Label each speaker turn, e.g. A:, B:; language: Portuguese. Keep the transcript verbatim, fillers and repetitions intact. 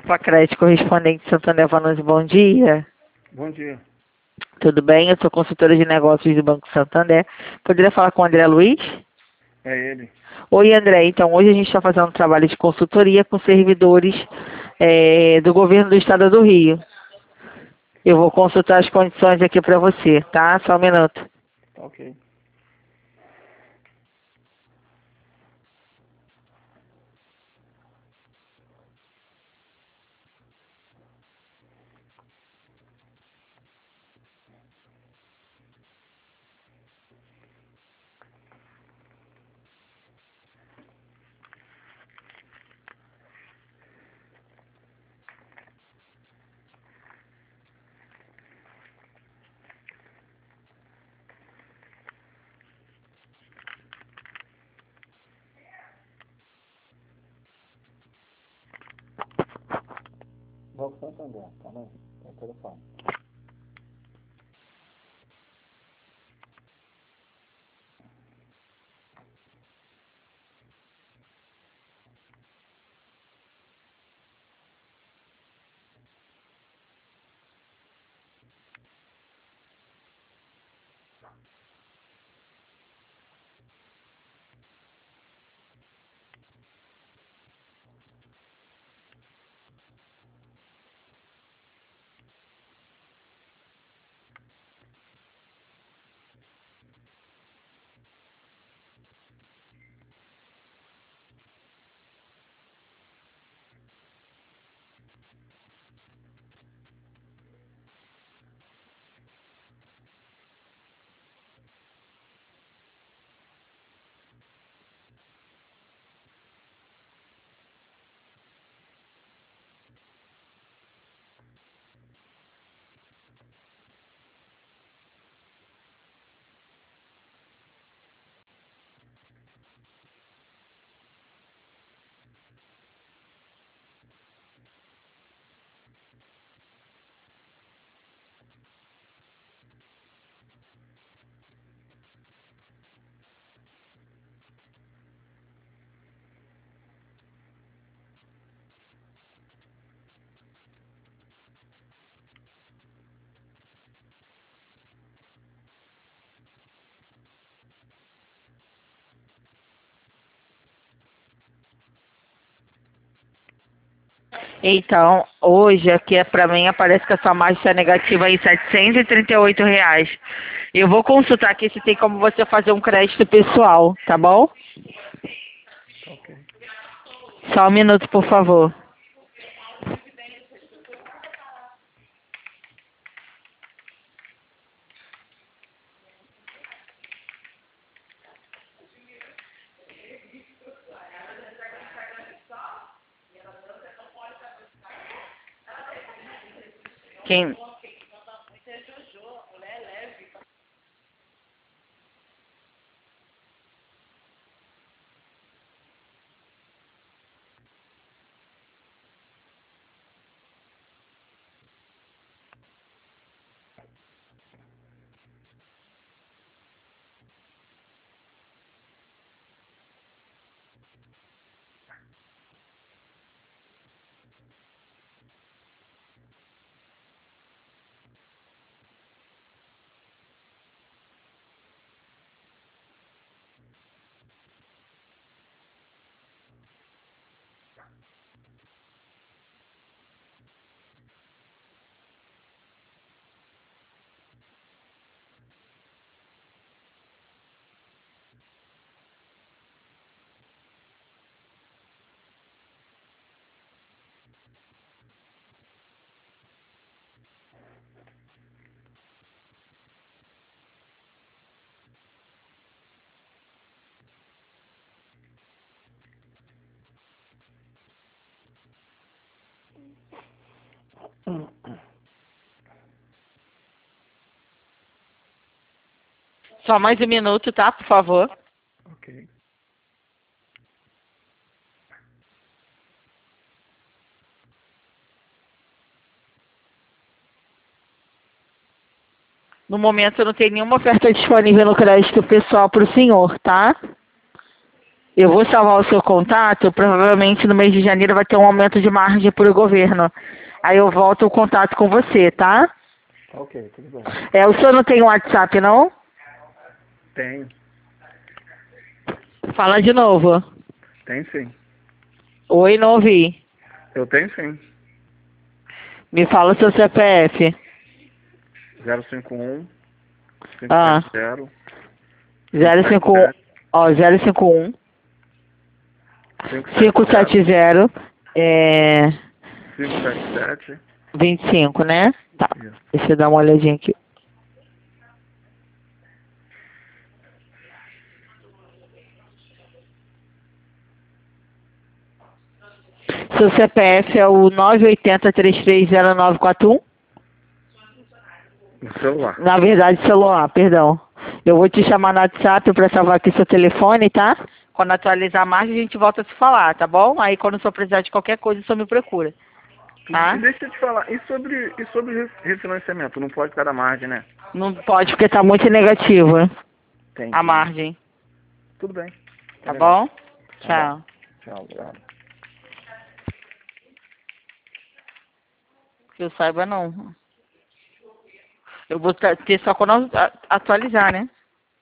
A: Dupla Crédito Correspondente Santander falando, bom dia.
B: Bom dia.
A: Tudo bem? Eu sou consultora de negócios do Banco Santander. Poderia falar com o André Luiz?
B: É ele.
A: Oi, André. Então, hoje a gente está fazendo um trabalho de consultoria com servidores é, do governo do estado do Rio. Eu vou consultar as condições aqui para você, tá? Só um minuto.
B: Tá ok. Banco Santander, tá bem? Tem telefone.
A: Então, hoje aqui é para mim aparece que a sua margem está negativa aí setecentos e trinta e oito reais. Eu vou consultar aqui se tem como você fazer um crédito pessoal, tá bom?
B: Tá ok.
A: Só um minuto, por favor. Quem? Só mais um minuto, tá? Por favor.
B: Ok.
A: No momento não tem nenhuma oferta disponível no crédito pessoal para o senhor, tá? Eu vou salvar o seu contato, provavelmente no mês de janeiro vai ter um aumento de margem para o governo. Aí eu volto o contato com você, tá?
B: Tá ok, tudo bem.
A: É, o senhor não tem WhatsApp, não?
B: Tenho.
A: Fala de novo.
B: Tem sim.
A: Oi, não ouvi.
B: Eu tenho sim.
A: Me fala o seu C P F.
B: zero cinco um,
A: Ah,
B: cinco sete zero,
A: zero cinco um, ó, zero cinco um, cinco sete zero, é,
B: cinco sete sete.
A: vinte e cinco, né? Tá,
B: Isso.
A: deixa eu dar uma olhadinha aqui. Seu C P F é o nove oito zero, três três zero, nove quatro um?
B: No celular.
A: Na verdade, celular, perdão. Eu vou te chamar no WhatsApp para salvar aqui seu telefone, tá? Quando atualizar a margem, a gente volta a se falar, tá bom? Aí, quando o senhor precisar de qualquer coisa, o senhor me procura, tá?
B: E deixa eu te falar, e sobre, e sobre re- refinanciamento? Não pode ficar da margem, né?
A: Não pode, porque tá muito negativo
B: Tem.
A: a margem,
B: Tudo bem.
A: tá
B: Legal.
A: bom? Tchau.
B: Tchau, obrigado.
A: Que eu saiba, não. Eu vou ter só quando a- atualizar, né?